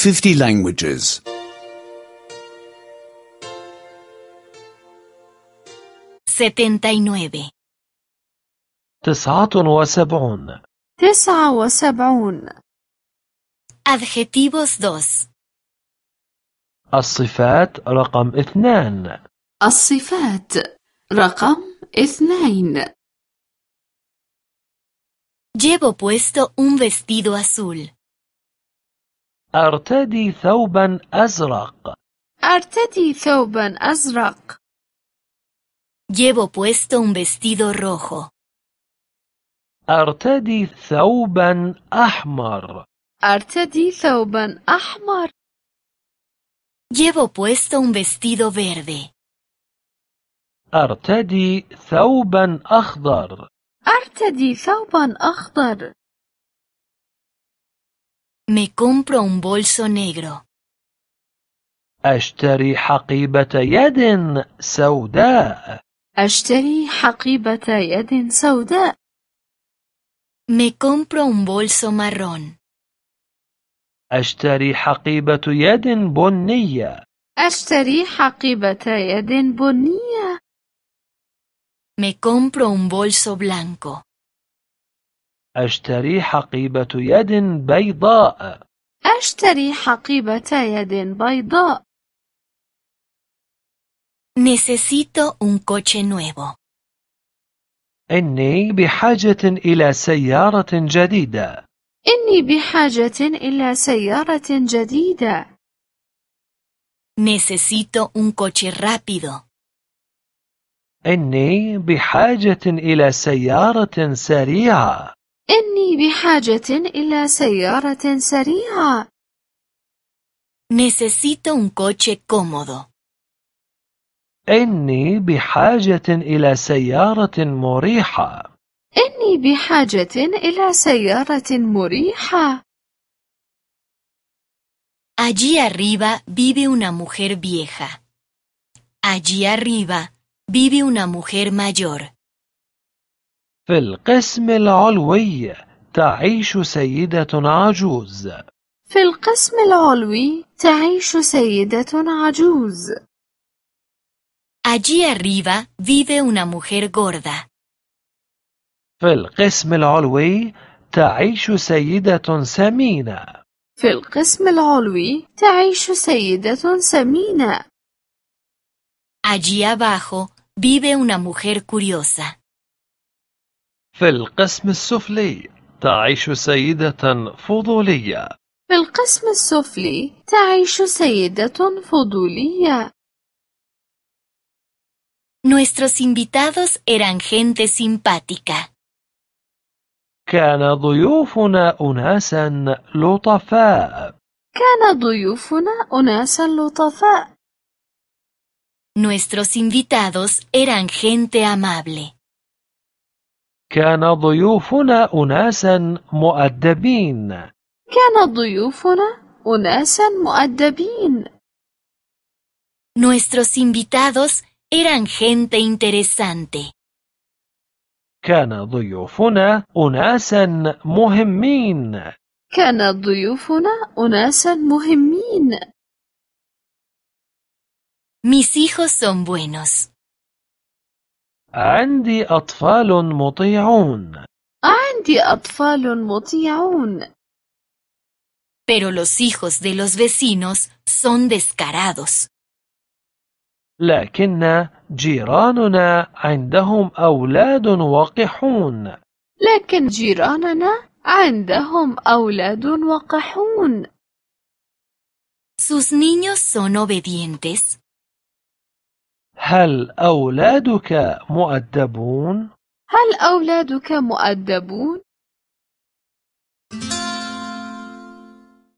50 languages. 79. 79. 79. Adjetivos 2. الصفات رقم 2. الصفات رقم 2. Llevo puesto un vestido azul. أرتدي ثوبا أزرق. أرتدي ثوبا أزرق. Llevo puesto un vestido rojo. أرتدي ثوبا أحمر. أرتدي ثوبا أحمر. Llevo puesto un vestido verde. أرتدي ثوبا أخضر. أرتدي ثوبا أخضر. Me compro un bolso negro. أشتري حقيبة يد سوداء. أشتري حقيبة يد سوداء. Me compro un bolso marrón. أشتري حقيبة يد بنية. أشتري حقيبة يد بنية. Me compro un bolso blanco. أشتري حقيبة يد بيضاء. أشتري حقيبة يد بيضاء. Necesito un coche nuevo. إني بحاجة إلى سيارة جديدة. إني بحاجة إلى سيارة جديدة. Necesito un coche rápido. إني بحاجة إلى سيارة سريعة. إني بحاجة إلى سيارة سريعة. Necesito un coche cómodo. إني بحاجة إلى سيارة مريحة. إني بحاجة إلى سيارة مريحة. Allí arriba vive una mujer vieja. Allí arriba vive una mujer mayor. في القسم العلوي تعيش سيدة عجوز. في القسم العلوي تعيش سيدة عجوز. Allí arriba vive una mujer gorda. في القسم العلوي تعيش سيدة سمينة. في القسم العلوي تعيش سيدة سمينة. Allí abajo vive una mujer curiosa. في القسم السفلي تعيش سيدة فضولية. في القسم السفلي تعيش سيدة فضولية. Nuestros invitados eran gente simpática. كان ضيوفنا أناسا لطفاء. كان ضيوفنا أناسا لطفاء. Nuestros invitados eran gente amable. كان ضيوفنا أناسا مؤدبين. كان ضيوفنا أناسا مؤدبين. Nuestros invitados eran gente interesante. كان ضيوفنا أناسا مهمين. كان ضيوفنا أناسا مهمين. Mis hijos son buenos. عندي أطفال مطيعون. عندي أطفال مطيعون. Pero los hijos de los vecinos son descarados. لكن جيراننا عندهم أولاد وقحون. لكن جيراننا عندهم أولاد وقحون. ¿Sus niños son obedientes? هل أولادك مؤدبون؟ هل أولادك مؤدبون؟